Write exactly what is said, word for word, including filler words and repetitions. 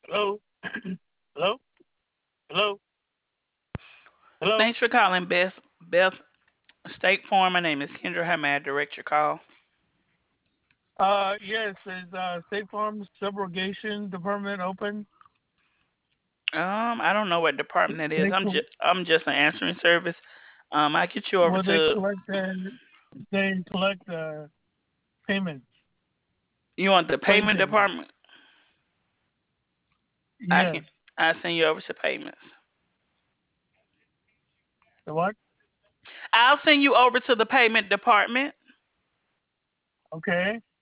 Hello? Hello? Hello? Hello? Thanks for calling Beth Beth State Farm. My name is Kendra. How may I direct your call? Uh, yes, is uh, State Farm Subrogation Department open? Um, I don't know what department it is. They I'm co- just I'm just an answering service. Um, I get you over will they to collect and they collect uh, payments, you want the claim payment payments? department. I can Yes. I send you over to payments. The what? I'll send you over to the payment department. Okay.